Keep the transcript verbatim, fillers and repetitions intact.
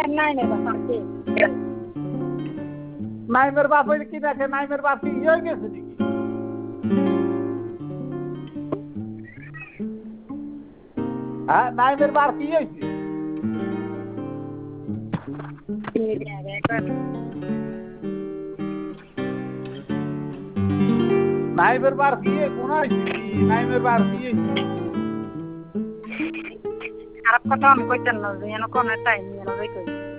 নাইমের বাপকে নাইমের বাপ হইলে কি দেখে নাইমের বাপ কি ইয়ে গেছে নাকি হ্যাঁ নাইমের বাপ কি হয়েছে নাইমের বার দিয়ে কোন নাইমের বার দিয়ে খারাপ কথা আমি কইতেন না যে এন কোন টাইম এন কই